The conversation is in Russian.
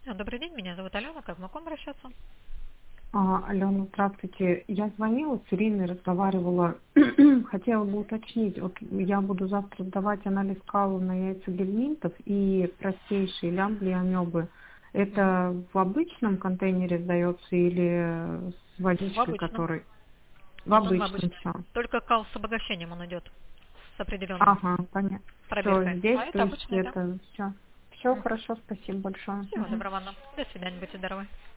Добрый день, меня зовут Алена, как могу обращаться? Алена, здравствуйте. Я звонила, с Ириной разговаривала. Хотела бы уточнить, вот я буду завтра сдавать анализ кала на яйца гельминтов и простейшие лямбли амебы. Мгм. Это в обычном контейнере сдается или с В водичкой, обычном. который в Нет, он в обычном обычном. все? Только кал с обогащением он идет, с определенным Ага, понятно. Все пробиркой. здесь, А то это есть обычный, да? это все. Все хорошо, спасибо большое. Всего Мгм. доброго вам. До свидания, будьте здоровы.